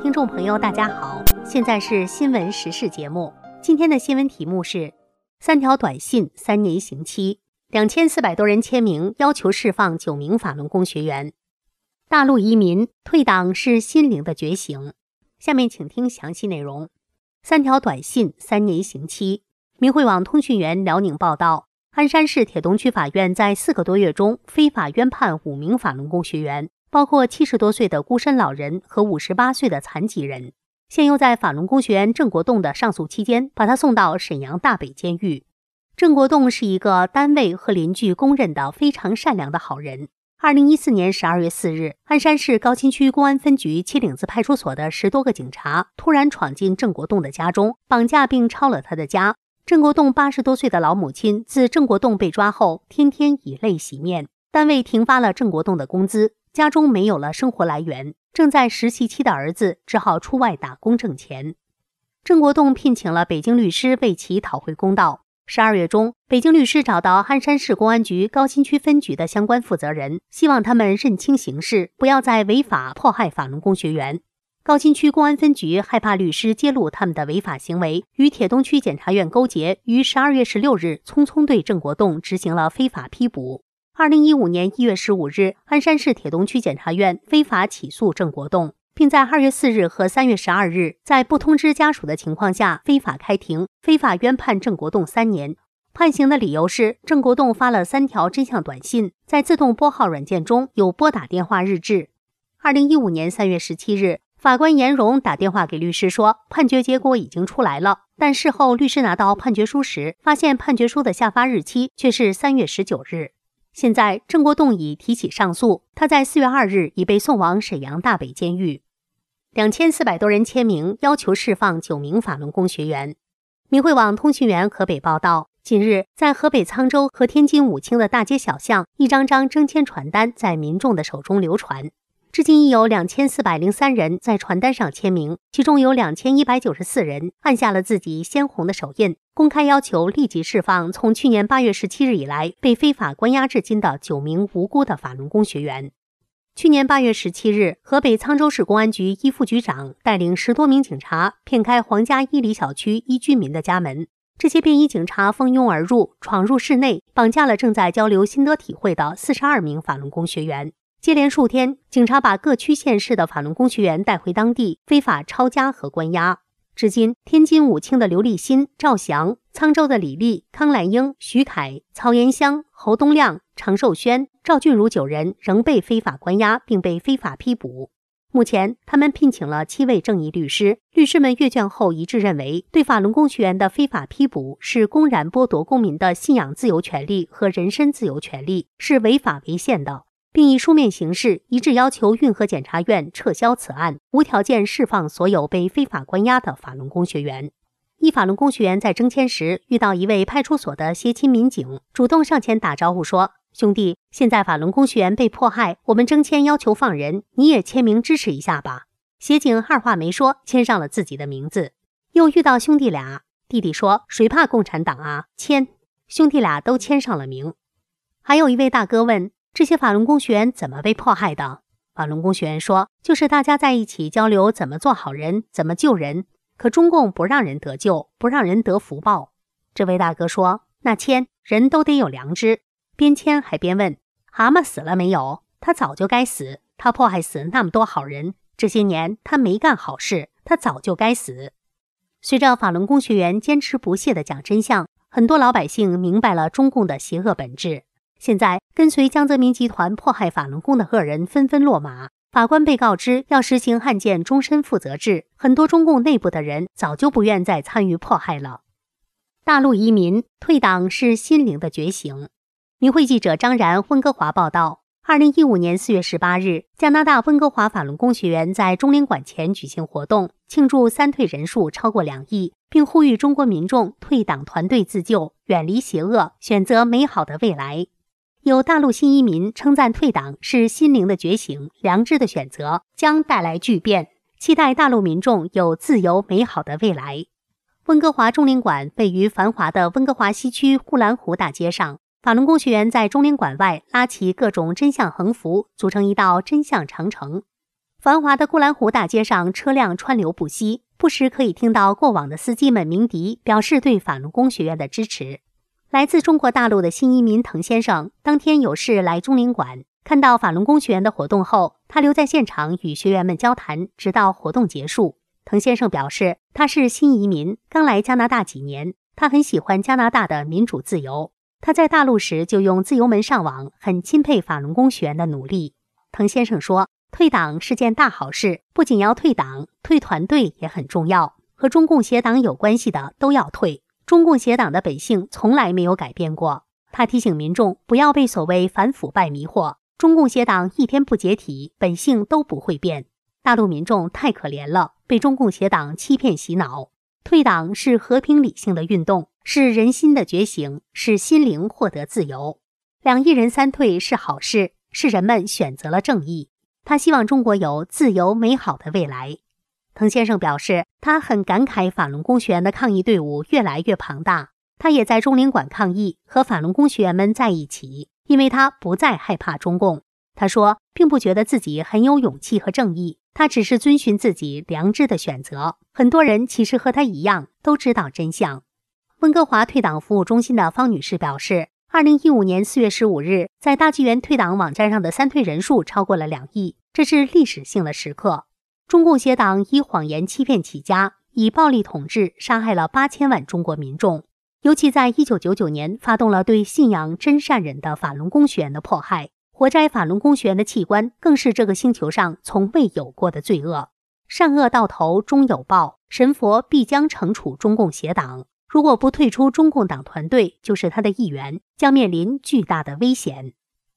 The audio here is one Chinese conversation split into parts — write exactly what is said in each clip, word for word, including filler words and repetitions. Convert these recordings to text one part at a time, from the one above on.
听众朋友大家好，现在是新闻时事节目。今天的新闻题目是三条短信三年刑期，两千四百多人签名要求释放九名法轮功学员。大陆移民退党是心灵的觉醒。下面请听详细内容。三条短信三年刑期。明慧网通讯员辽宁报道，鞍山市铁东区法院在四个多月中非法冤判五名法轮功学员，包括七十多岁的孤身老人和五十八岁的残疾人。现又在法轮功学员郑国栋的上诉期间，把他送到沈阳大北监狱。郑国栋是一个单位和邻居公认的非常善良的好人。二零一四年十二月四日，鞍山市高新区公安分局七岭子派出所的十多个警察突然闯进郑国栋的家中，绑架并抄了他的家。郑国栋八十多岁的老母亲自郑国栋被抓后，天天以泪洗面。单位停发了郑国栋的工资，家中没有了生活来源，正在实习期的儿子只好出外打工挣钱。郑国栋聘请了北京律师为其讨回公道。十二月中，北京律师找到鞍山市公安局高新区分局的相关负责人，希望他们认清形势，不要再违法迫害法轮功学员。高新区公安分局害怕律师揭露他们的违法行为，与铁东区检察院勾结，于十二月十六日匆匆对郑国栋执行了非法批捕。二零一五年一月十五日，鞍山市铁东区检察院非法起诉郑国栋，并在二月四日和三月十二日在不通知家属的情况下非法开庭，非法冤判郑国栋三年。判刑的理由是郑国栋发了三条真相短信，在自动拨号软件中有拨打电话日志。二零一五年三月十七日，法官严荣打电话给律师说，判决结果已经出来了，但事后律师拿到判决书时，发现判决书的下发日期却是三月十九日。现在郑国栋已提起上诉，他在四月二日已被送往沈阳大北监狱。两千四百多人签名要求释放九名法轮功学员。明慧网通讯员河北报道，近日在河北沧州和天津武清的大街小巷，一张张征签传单在民众的手中流传。至今已有两千四百零三人在传单上签名，其中有两千一百九十四人按下了自己鲜红的手印，公开要求立即释放从去年八月十七日以来被非法关押至今的九名无辜的法轮功学员。去年八月十七日，河北沧州市公安局一副局长带领十多名警察骗开皇家伊犁小区一居民的家门。这些便衣警察蜂拥而入，闯入室内，绑架了正在交流心得体会的四十二名法轮功学员。接连数天，警察把各区县市的法轮功学员带回当地，非法抄家和关押。至今，天津武清的刘立新、赵翔，沧州的李丽、康兰英、徐凯、曹延香、侯东亮、常寿轩、赵俊儒九人仍被非法关押，并被非法批捕。目前，他们聘请了七位正义律师，律师们阅卷后一致认为，对法轮功学员的非法批捕是公然剥夺公民的信仰自由权利和人身自由权利，是违法违宪的，并以书面形式一致要求运河检察院撤销此案，无条件释放所有被非法关押的法轮功学员。一法轮功学员在征签时遇到一位派出所的协勤民警，主动上前打招呼说，兄弟，现在法轮功学员被迫害，我们征签要求放人，你也签名支持一下吧。协警二话没说，签上了自己的名字。又遇到兄弟俩，弟弟说，谁怕共产党啊，签。兄弟俩都签上了名。还有一位大哥问，这些法轮功学员怎么被迫害的？法轮功学员说，就是大家在一起交流怎么做好人，怎么救人，可中共不让人得救，不让人得福报。这位大哥说，那签，人都得有良知。边签还边问，蛤蟆死了没有？他早就该死，他迫害死那么多好人，这些年他没干好事，他早就该死。随着法轮功学员坚持不懈地讲真相，很多老百姓明白了中共的邪恶本质。现在跟随江泽民集团迫害法轮功的恶人纷纷落马，法官被告知要实行汉奸终身负责制，很多中共内部的人早就不愿再参与迫害了。大陆移民退党是心灵的觉醒。明慧记者张然温哥华报道，二零一五年四月十八日，加拿大温哥华法轮功学员在中领馆前举行活动，庆祝三退人数超过两亿，并呼吁中国民众退党团队自救，远离邪恶，选择美好的未来。有大陆新移民称赞退党是心灵的觉醒，良知的选择，将带来巨变，期待大陆民众有自由美好的未来。温哥华中领馆位于繁华的温哥华西区呼兰湖大街上，法轮功学员在中领馆外拉起各种真相横幅，组成一道真相长城。 繁华的呼兰湖大街上车辆川流不息，不时可以听到过往的司机们鸣笛，表示对法轮功学院的支持。来自中国大陆的新移民滕先生当天有事来中领馆，看到法轮功学院的活动后，他留在现场与学员们交谈，直到活动结束。滕先生表示，他是新移民，刚来加拿大几年，他很喜欢加拿大的民主自由。他在大陆时就用自由门上网，很钦佩法轮功学员的努力。滕先生说，退党是件大好事，不仅要退党，退团队也很重要，和中共协党有关系的都要退。中共协党的本性从来没有改变过。他提醒民众不要被所谓反腐败迷惑，中共协党一天不解体，本性都不会变。大陆民众太可怜了，被中共协党欺骗洗脑。退党是和平理性的运动，是人心的觉醒，是心灵获得自由。两亿人三退是好事，是人们选择了正义。他希望中国有自由美好的未来。滕先生表示，他很感慨法轮功学员的抗议队伍越来越庞大，他也在中领馆抗议，和法轮功学员们在一起，因为他不再害怕中共。他说，并不觉得自己很有勇气和正义，他只是遵循自己良知的选择。很多人其实和他一样，都知道真相。温哥华退党服务中心的方女士表示，二零一五年四月十五日，在大纪元退党网站上的三退人数超过了两亿，这是历史性的时刻。中共协党以谎言欺骗起家，以暴力统治杀害了八千万中国民众，尤其在一九九九年发动了对信仰真善忍的法轮功学员的迫害，活摘法轮功学员的器官更是这个星球上从未有过的罪恶。善恶到头终有报，神佛必将惩处中共协党。如果不退出中共党团队，就是他的一员，将面临巨大的危险。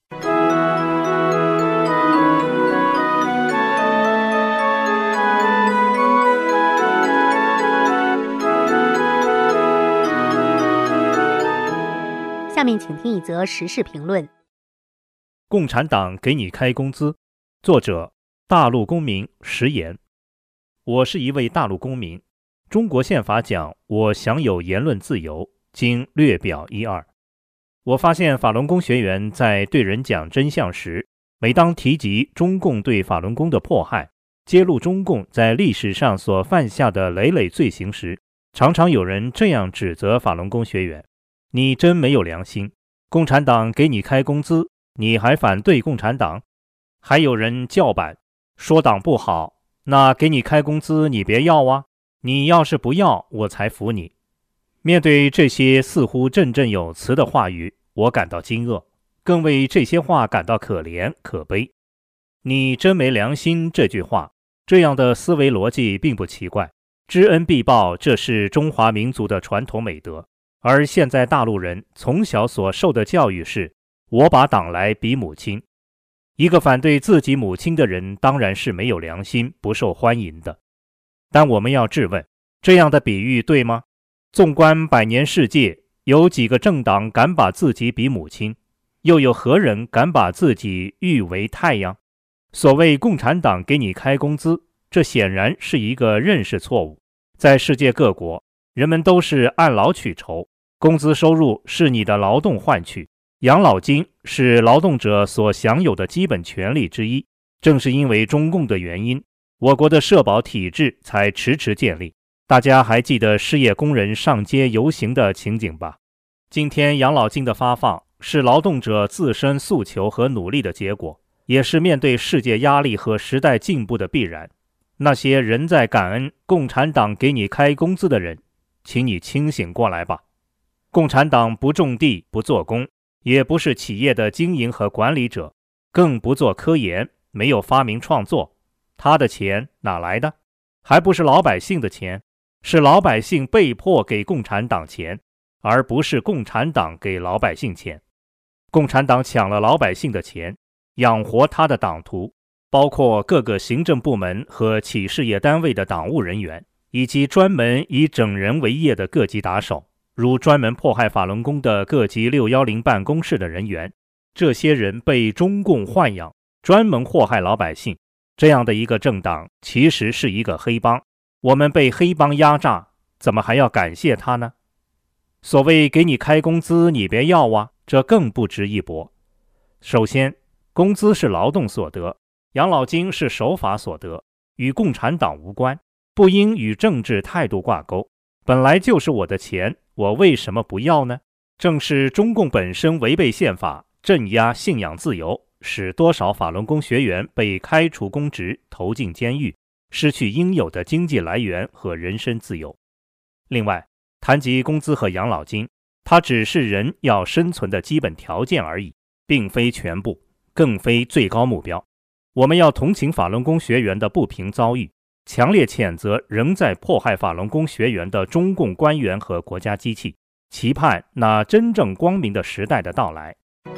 下面请听一则时事评论。 共产党给你开工资，作者大陆公民石岩。我是一位大陆公民，中国宪法讲我享有言论自由，经略表一二。我发现法轮功学员在对人讲真相时，每当提及中共对法轮功的迫害，揭露中共在历史上所犯下的累累罪行时，常常有人这样指责法轮功学员：你真没有良心，共产党给你开工资，你还反对共产党？还有人叫板，说党不好，那给你开工资你别要啊，你要是不要，我才服你。面对这些似乎振振有词的话语，我感到惊愕，更为这些话感到可怜可悲。你真没良心这句话，这样的思维逻辑并不奇怪，知恩必报，这是中华民族的传统美德。而现在大陆人从小所受的教育是，我把党来比母亲。一个反对自己母亲的人当然是没有良心，不受欢迎的。但我们要质问，这样的比喻对吗？纵观百年世界，有几个政党敢把自己比母亲？又有何人敢把自己誉为太阳？所谓共产党给你开工资，这显然是一个认识错误。在世界各国，人们都是按劳取酬，工资收入是你的劳动换取，养老金是劳动者所享有的基本权利之一。正是因为中共的原因，我国的社保体制才迟迟建立。大家还记得失业工人上街游行的情景吧？今天养老金的发放是劳动者自身诉求和努力的结果，也是面对世界压力和时代进步的必然。那些仍在感恩共产党给你开工资的人，请你清醒过来吧。共产党不种地，不做工，也不是企业的经营和管理者，更不做科研，没有发明创作。他的钱哪来的？还不是老百姓的钱，是老百姓被迫给共产党钱，而不是共产党给老百姓钱。共产党抢了老百姓的钱，养活他的党徒，包括各个行政部门和企事业单位的党务人员，以及专门以整人为业的各级打手，如专门迫害法轮功的各级六一零办公室的人员。这些人被中共豢养，专门祸害老百姓。这样的一个政党其实是一个黑帮，我们被黑帮压榨，怎么还要感谢他呢？所谓给你开工资你别要啊，这更不值一驳。首先，工资是劳动所得， 养老金是守法所得，与共产党无关，不应与政治态度挂钩。本来就是我的钱，我为什么不要呢？正是中共本身违背宪法，镇压信仰自由，使多少法轮功学员被开除公职，投进监狱，失去应有的经济来源和人身自由。另外，谈及工资和养老金，它只是人要生存的基本条件而已，并非全部，更非最高目标。我们要同情法轮功学员的不平遭遇，强烈谴责仍在迫害法轮功学员的中共官员和国家机器，期盼那真正光明的时代的到来。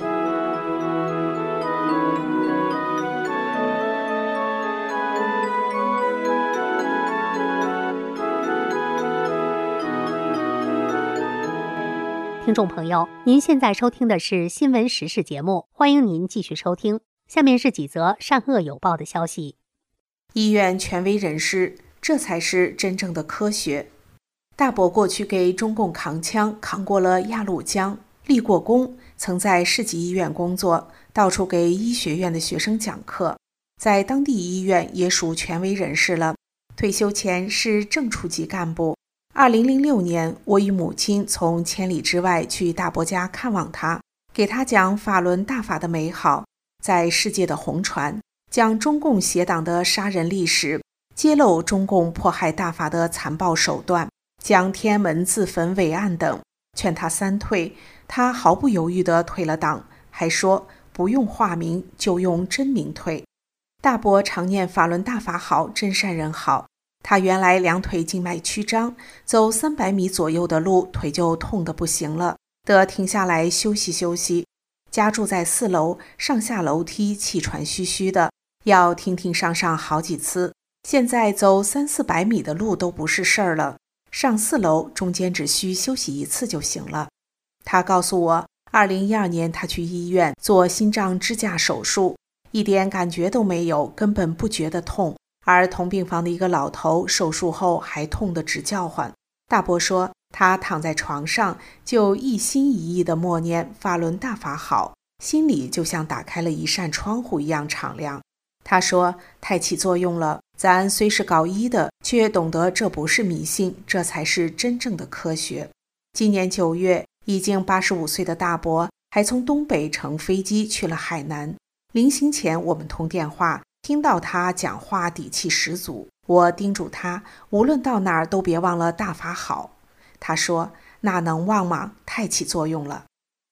听众朋友，您现在收听的是新闻时事节目，欢迎您继续收听。下面是几则善恶有报的消息。 医院权威人士，这才是真正的科学。大伯过去给中共扛枪，扛过了鸭绿江，立过功，曾在市级医院工作，到处给医学院的学生讲课，在当地医院也属权威人士了。退休前是正处级干部。二零零六年，我与母亲从千里之外去大伯家看望他，给他讲法轮大法的美好，在世界的红传，讲中共邪党的杀人历史，揭露中共迫害大法的残暴手段，讲天安门自焚伟案等，劝他三退，他毫不犹豫地退了党，还说不用化名，就用真名退。大伯常念法轮大法好，真善人好。他原来两腿静脉曲张，走三百米左右的路，腿就痛得不行了，得停下来休息休息。家住在四楼，上下楼梯气喘吁吁的，要停停上上好几次。现在走三四百米的路都不是事儿了，上四楼中间只需休息一次就行了。他告诉我，二零一二年他去医院做心脏支架手术，一点感觉都没有，根本不觉得痛。而同病房的一个老头手术后还痛得直叫唤。大伯说，他躺在床上就一心一意地默念法轮大法好，心里就像打开了一扇窗户一样敞亮。他说，太起作用了，咱虽是搞医的，却懂得这不是迷信，这才是真正的科学。今年九月，已经八十五岁的大伯还从东北乘飞机去了海南。临行前我们通电话，听到他讲话底气十足，我叮嘱他无论到哪儿都别忘了大法好。他说，那能忘吗？太起作用了。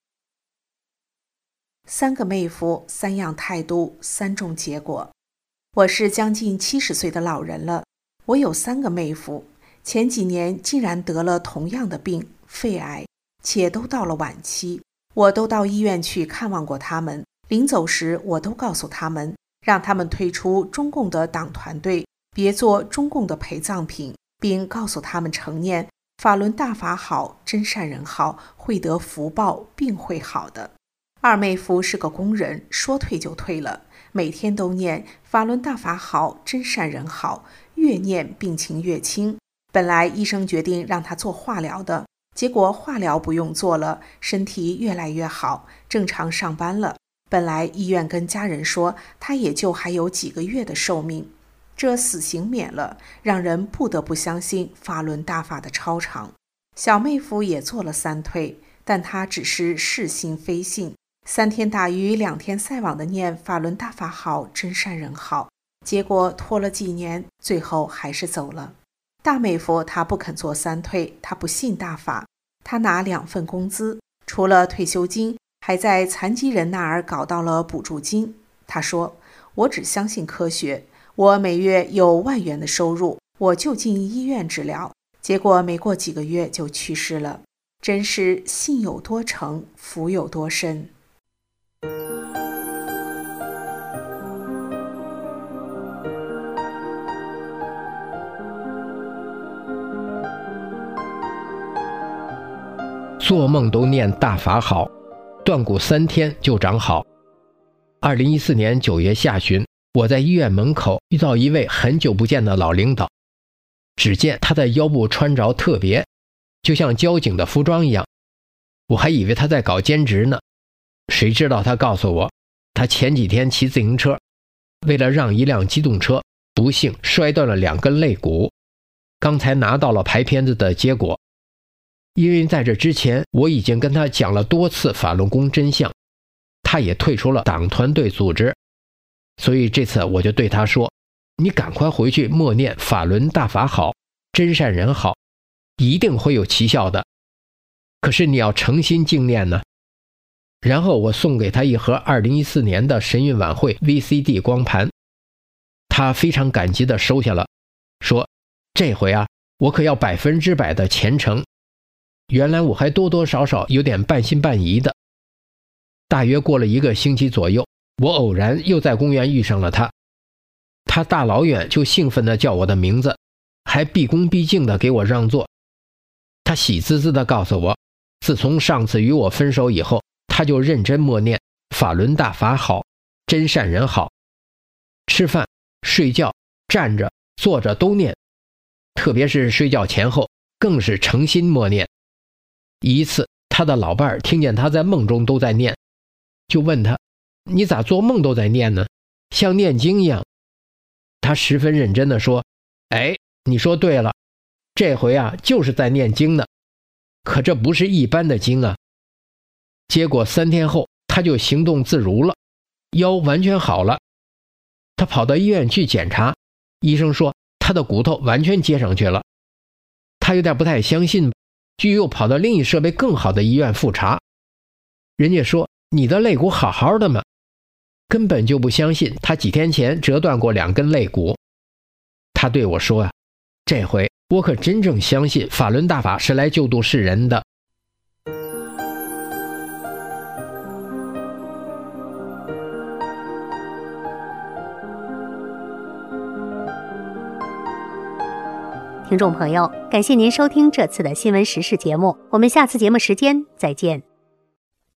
三个妹夫，三样态度，三种结果。我是将近七十岁的老人了，我有三个妹夫，前几年竟然得了同样的病，肺癌，且都到了晚期。我都到医院去看望过他们，临走时我都告诉他们，让他们退出中共的党团队，别做中共的陪葬品，并告诉他们承念法轮大法好，真善人好，会得福报，并会好的。二妹夫是个工人，说退就退了，每天都念法轮大法好，真善人好，越念病情越轻。本来医生决定让他做化疗的，结果化疗不用做了，身体越来越好，正常上班了。本来医院跟家人说他也就还有几个月的寿命，这死刑免了，让人不得不相信法轮大法的超常。小妹夫也做了三退，但他只是是信非信，三天打鱼两天晒网的念法轮大法好，真善人好，结果拖了几年，最后还是走了。大妹夫他不肯做三退，他不信大法，他拿两份工资，除了退休金，还在残疾人那儿搞到了补助金。他说，我只相信科学，我每月有万元的收入，我就进医院治疗，结果没过几个月就去世了。真是信有多诚，福有多深。 做梦都念大法好，断骨三天就长好。二零一四年九月下旬，我在医院门口遇到一位很久不见的老领导，只见他的腰部穿着特别，就像交警的服装一样，我还以为他在搞兼职呢。谁知道他告诉我，他前几天骑自行车， 为了让一辆机动车不幸摔断了两根肋骨，刚才拿到了排片子的结果。因为在这之前我已经跟他讲了多次法轮功真相，他也退出了党团队组织，所以这次我就对他说，你赶快回去默念法轮大法好，真善人好，一定会有奇效的。可是你要诚心敬念呢。然后我送给他一盒二零一四年的神韵晚会 V C D 光盘，他非常感激地收下了，说这回啊，我可要百分之百的虔诚。原来我还多多少少有点半信半疑的。大约过了一个星期左右，我偶然又在公园遇上了他，他大老远就兴奋地叫我的名字，还毕恭毕敬地给我让座。他喜滋滋地告诉我，自从上次与我分手以后，他就认真默念法轮大法好，真善人好，吃饭、睡觉、站着、坐着都念，特别是睡觉前后更是诚心默念。一次他的老伴儿听见他在梦中都在念，就问他，你咋做梦都在念呢？像念经一样。他十分认真地说，哎，你说对了，这回啊就是在念经呢，可这不是一般的经啊。结果三天后他就行动自如了，腰完全好了。他跑到医院去检查，医生说他的骨头完全接上去了。他有点不太相信，就又跑到另一设备更好的医院复查，人家说你的肋骨好好的嘛，根本就不相信他几天前折断过两根肋骨。他对我说啊，这回我可真正相信法轮大法是来救度世人的。 听众朋友，感谢您收听这次的新闻时事节目，我们下次节目时间再见。